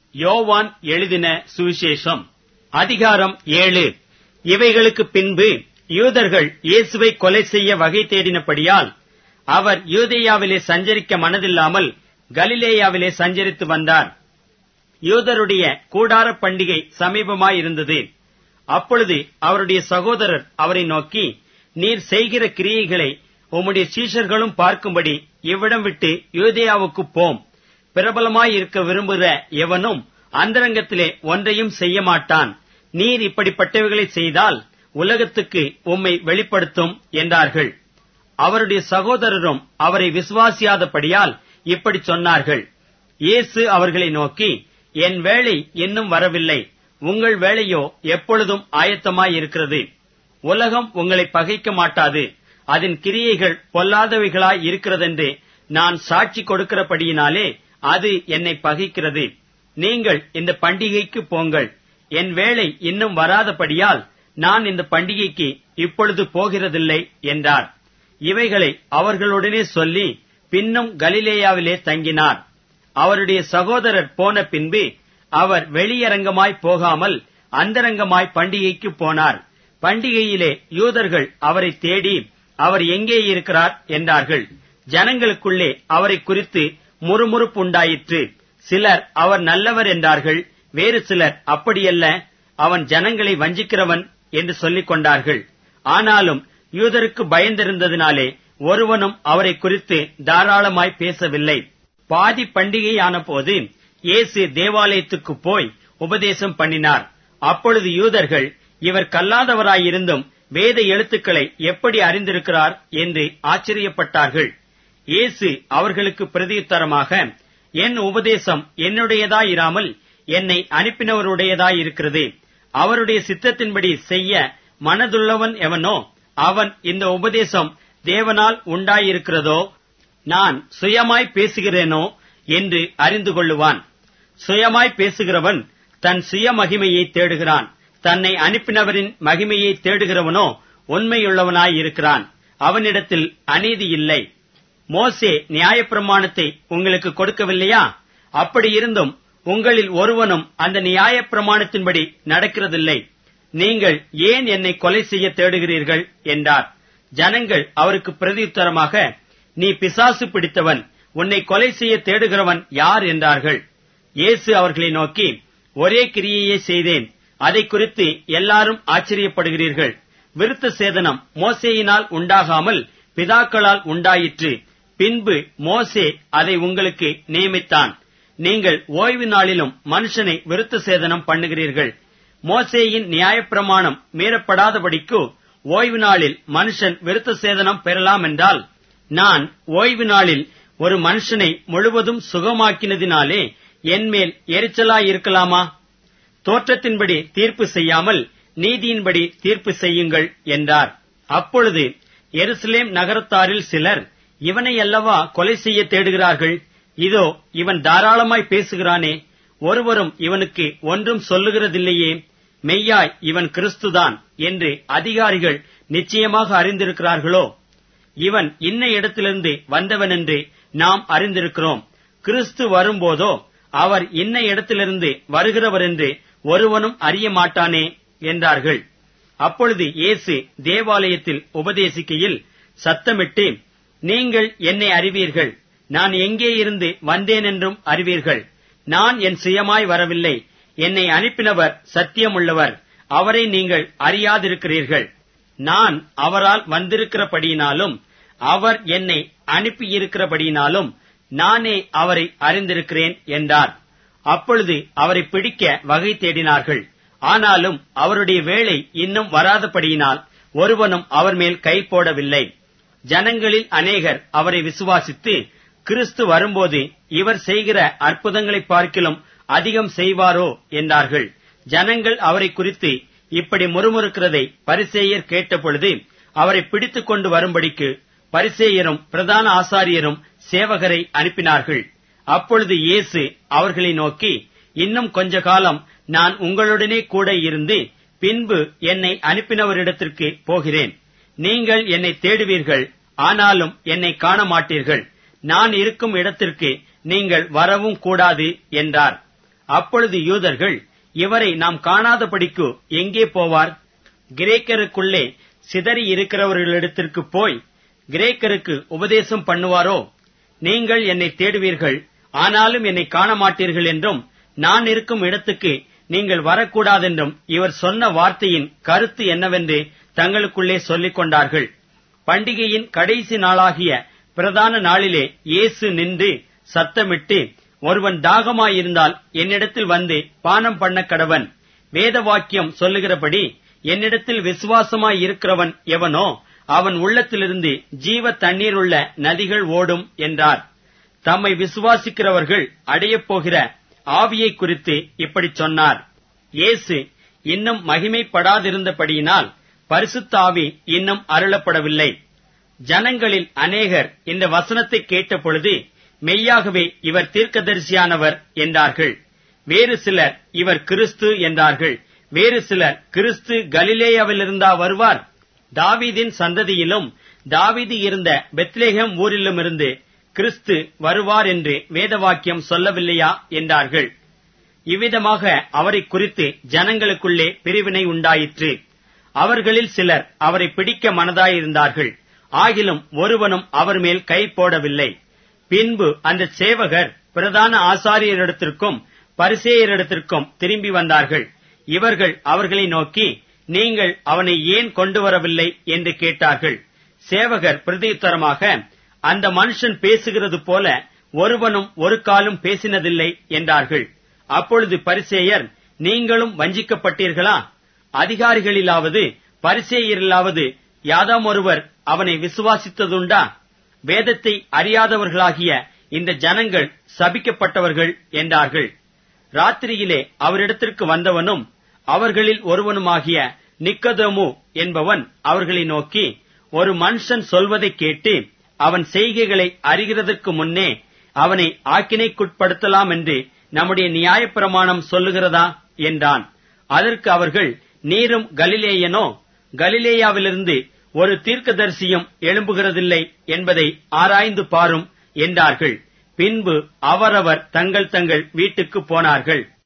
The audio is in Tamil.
யோவான் எழுதின சுவிசேஷம் அதிகாரம் 7. இவைகளுக்கு பின்பு யூதர்கள் இயேசுவை கொலை செய்ய வகை தேடினபடியால் அவர் யூதேயாவிலே சஞ்சரிக்க மனதில்லாமல் கலிலேயாவிலே சஞ்சரித்து வந்தார். யூதருடைய கூடார பண்டிகை சமீபமாயிருந்தது. அப்பொழுது அவருடைய சகோதரர் அவரை நோக்கி, நீர் செய்கிற கிரியைகளை உம்முடைய சீஷர்களும் பார்க்கும்படி இவ்விடம் விட்டு யூதேயாவுக்கு போம். பிரபலமாயிருக்க விரும்புகிற எவனும் அந்தரங்கத்திலே ஒன்றையும் செய்ய மாட்டான். நீர் இப்படிப்பட்டவைகளை செய்தால் உலகத்துக்கு உம்மை வெளிப்படுத்தும் என்றார்கள். அவருடைய சகோதரரும் அவரை விசுவாசியாதபடியால் இப்படி சொன்னார்கள். இயேசு அவர்களை நோக்கி, என் வேளை இன்னும் வரவில்லை, உங்கள் வேளையோ எப்பொழுதும் ஆயத்தமாயிருக்கிறது. உலகம் உங்களை பகைக்க மாட்டாது, அதன் கிரியைகள் பொல்லாதவைகளாய் இருக்கிறதென்று நான் சாட்சி கொடுக்கிறபடியினாலே அது என்னை பகைக்கிறது. நீங்கள் இந்த பண்டிகைக்கு போங்கள். என் வேளை இன்னும் வராதபடியால் நான் இந்த பண்டிகைக்கு இப்பொழுது போகிறதில்லை என்றார். இவைகளை அவர்களுடனே சொல்லி பின்னும் கலிலேயாவிலே தங்கினார். அவருடைய சகோதரர் போன பின்பு அவர் வெளியரங்கமாய் போகாமல் அந்தரங்கமாய் பண்டிகைக்கு போனார். பண்டிகையிலே யூதர்கள் அவரை தேடி, அவர் எங்கே இருக்கிறார் என்றார்கள். ஜனங்களுக்குள்ளே அவரை குறித்து முறுமுறுப்பு உண்டாயிற்று. சிலர் அவர் நல்லவர் என்றார்கள், வேறு சிலர் அப்படியல்ல, அவன் ஜனங்களை வஞ்சிக்கிறவன் என்று சொல்லிக் கொண்டார்கள். ஆனாலும் யூதருக்கு பயந்திருந்ததினாலே ஒருவனும் அவரை குறித்து தாராளமாய் பேசவில்லை. பாதி பண்டிகையான போது இயேசு தேவாலயத்துக்கு போய் உபதேசம் பண்ணினார். அப்பொழுது யூதர்கள், இவர் கல்லாதவராயிருந்தும் வேத எழுத்துக்களை எப்படி அறிந்திருக்கிறார் என்று ஆச்சரியப்பட்டார்கள். இயேசு அவர்களுக்கு பிரதியுத்தரமாக, என் உபதேசம் என்னுடையதாயிராமல் என்னை அனுப்பினவருடையதாயிருக்கிறது. அவருடைய சித்தத்தின்படி செய்ய மனதுள்ளவன் எவனோ அவன் இந்த உபதேசம் தேவனால் உண்டாயிருக்கிறதோ நான் சுயமாய் பேசுகிறேனோ என்று அறிந்து கொள்ளுவான். சுயமாய் பேசுகிறவன் தன் சுய மகிமையை தேடுகிறான். தன்னை அனுப்பினவரின் மகிமையை தேடுகிறவனோ உண்மையுள்ளவனாயிருக்கிறான். அவனிடத்தில் அநீதி இல்லை. மோசே நியாயப்பிரமாணத்தை உங்களுக்கு கொடுக்கவில்லையா? அப்படியிருந்தும் உங்களில் ஒருவனும் அந்த நியாயப்பிரமாணத்தின்படி நடக்கிறதில்லை. நீங்கள் ஏன் என்னை கொலை செய்ய தேடுகிறீர்கள் என்றார். ஜனங்கள் அவருக்கு பிரதியுத்தரமாக, நீ பிசாசு பிடித்தவன், உன்னை கொலை செய்ய தேடுகிறவன் யார் என்றார்கள். இயேசு அவர்களை நோக்கி, ஒரே கிரியையை செய்தேன், அதை குறித்து எல்லாரும் ஆச்சரியப்படுகிறீர்கள். விருத்த சேதனம் மோசேயினால் உண்டாகாமல் பிதாக்களால் உண்டாயிற்று. பின்பு மோசே அதை உங்களுக்கு நியமித்தான். நீங்கள் ஓய்வு நாளிலும் மனுஷனை விருத்த சேதனம் பண்ணுகிறீர்கள். மோசேயின் நியாயப்பிரமாணம் மீறப்படாதபடிக்கு ஓய்வு நாளில் மனுஷன் விருத்த சேதனம் பெறலாம் என்றால், நான் ஓய்வு நாளில் ஒரு மனுஷனை முழுவதும் சுகமாக்கினதினாலே என்மேல் எரிச்சலாயிருக்கலாமா? தோற்றத்தின்படி தீர்ப்பு செய்யாமல் நீதியின்படி தீர்ப்பு செய்யுங்கள் என்றார். அப்பொழுது எருசலேம் நகரத்தாரில் சிலர், இவனை அல்லவா கொலை செய்ய தேடுகிறார்கள்? இதோ இவன் தாராளமாய் பேசுகிறானே, ஒருவரும் இவனுக்கு ஒன்றும் சொல்லுகிறதில்லையே. மெய்யாய் இவன் கிறிஸ்துதான் என்று அதிகாரிகள் நிச்சயமாக அறிந்திருக்கிறார்களோ? இவன் இன்ன இடத்திலிருந்து வந்தவன் என்று நாம் அறிந்திருக்கிறோம். கிறிஸ்து வரும்போதோ அவர் இன்ன இடத்திலிருந்து வருகிறவர் என்று ஒருவனும் அறிய மாட்டானே என்றார்கள். அப்பொழுது இயேசு தேவாலயத்தில் உபதேசிக்கையில் சத்தமிட்டு, நீங்கள் என்னை அறிவீர்கள், நான் எங்கே இருந்து வந்தேன் என்றும் அறிவீர்கள். நான் என் சுயமாய் வரவில்லை, என்னை அனுப்பினவர் சத்தியமுள்ளவர், அவரை நீங்கள் அறியாதிருக்கிறீர்கள். நான் அவரால் வந்திருக்கிறபடியினாலும் அவர் என்னை அனுப்பியிருக்கிறபடியினாலும் நானே அவரை அறிந்திருக்கிறேன் என்றார். அப்பொழுது அவரை பிடிக்க வகை தேடினார்கள். ஆனாலும் அவருடைய வேளை இன்னும் வராதபடியினால் ஒருவனும் அவர் மேல் கை போடவில்லை. ஜனங்களில் அநேகர் அவரை விசுவாசித்து, கிறிஸ்து வரும்போது இவர் செய்கிற அற்புதங்களை பார்க்கிலும் அதிகம் செய்வாரோ என்றார்கள். ஜனங்கள் அவரை குறித்து இப்படி முறுமுறுக்கிறதை பரிசேயர் கேட்டபொழுது அவரை பிடித்துக் கொண்டு வரும்படிக்கு பரிசேயரும் பிரதான ஆசாரியரும் சேவகரை அனுப்பினார்கள். அப்பொழுது இயேசு அவர்களை நோக்கி, இன்னும் கொஞ்ச காலம் நான் உங்களுடனே கூட இருந்து பின்பு என்னை அனுப்பினவரிடத்திற்கு போகிறேன். நீங்கள் என்னை தேடுவீர்கள், ஆனாலும் என்னை காண மாட்டீர்கள். நான் இருக்கும் இடத்திற்கு நீங்கள் வரவும் கூடாது என்றார். அப்பொழுது யூதர்கள், இவரை நாம் காணாதபடிக்கு எங்கே போவார்? கிரேக்கருக்குள்ளே சிதறி இருக்கிறவர்களிடத்திற்கு போய் கிரேக்கருக்கு உபதேசம் பண்ணுவாரோ? நீங்கள் என்னை தேடுவீர்கள், ஆனாலும் என்னை காண மாட்டீர்கள் என்றும், நான் இருக்கும் இடத்துக்கு நீங்கள் வரக்கூடாதென்றும் இவர் சொன்ன வார்த்தையின் கருத்து என்னவென்று தங்களுக்குள்ளே சொல்லிக் கொண்டார்கள். பண்டிகையின் கடைசி நாளாகிய பிரதான நாளிலே இயேசு நின்று சத்தமிட்டு, ஒருவன் தாகமாயிருந்தால் என்னிடத்தில் வந்து பானம் பண்ண கடவன். வேத வாக்கியம் சொல்லுகிறபடி என்னிடத்தில் விசுவாசமாயிருக்கிறவன் எவனோ அவன் உள்ளத்திலிருந்து ஜீவ தண்ணீருள்ள நதிகள் ஓடும் என்றார். தம்மை விசுவாசிக்கிறவர்கள் அடையப் போகிற ஆவியை குறித்து இப்படி சொன்னார். இயேசு இன்னும் மகிமைப்படாதிருந்தபடியினால் பரிசுத்த ஆவி இன்னும் அருளப்படவில்லை. ஜனங்களில் அநேகர் இந்த வசனத்தை கேட்ட பொழுது, மெய்யாகவே இவர் தீர்க்கதரிசியானவர் என்றார்கள். வேறு சிலர், இவர் கிறிஸ்து என்றார்கள். வேறு சிலர், கிறிஸ்து கலிலேயாவிலிருந்தா வருவார்? தாவீதின் சந்ததியிலும் தாவீது இருந்த பெத்லெகேம் ஊரிலுமிருந்து கிறிஸ்து வருவார் என்று வேதவாக்கியம் சொல்லவில்லையா என்றார்கள். இவ்விதமாக அவரை குறித்து ஜனங்களுக்குள்ளே பிரிவினை உண்டாயிற்று. அவர்களில் சிலர் அவரை பிடிக்க மனதாயிருந்தார்கள். ஆகிலும் ஒருவனும் அவர் மேல் கை போடவில்லை. பின்பு அந்த சேவகர் பிரதான ஆசாரியரிடத்திற்கும் பரிசேயரிடத்திற்கும் திரும்பி வந்தார்கள். இவர்கள் அவர்களை நோக்கி, நீங்கள் அவனை ஏன் கொண்டு வரவில்லை என்று கேட்டார்கள். சேவகர் பிரதியுத்தரமாக, அந்த மனுஷன் பேசுகிறது போல ஒருவனும் ஒரு காலும் பேசினதில்லை என்றார்கள். அப்பொழுது பரிசேயர், நீங்களும் வஞ்சிக்கப்பட்டீர்களா? அதிகாரிகளிலாவது பரிசேயரிலாவது யாதாம் ஒருவர் அவனை விசுவாசித்ததுண்டா? வேதத்தை அறியாதவர்களாகிய இந்த ஜனங்கள் சபிக்கப்பட்டவர்கள் என்றார்கள். ராத்திரியிலே அவரிடத்திற்கு வந்தவனும் அவர்களில் ஒருவனுமாகிய நிக்கோதேமு என்பவன் அவர்களை நோக்கி, ஒரு மனுஷன் சொல்வதைக் கேட்டு அவன் செய்கைகளை அறிகிறதற்கு முன்னே அவனை ஆக்கினைக்குட்படுத்தலாம் என்று நம்முடைய நியாயப்பிரமாணம் சொல்லுகிறதா என்றான். அதற்கு அவர்கள், நீரும் கலிலேயனோ? கலிலேயாவிலிருந்து ஒரு தீர்க்கதரிசியும் எழும்புகிறதில்லை என்பதை ஆராய்ந்து பாரும் என்றார்கள். பின்பு அவரவர் தங்கள் தங்கள் வீட்டுக்கு போனார்கள்.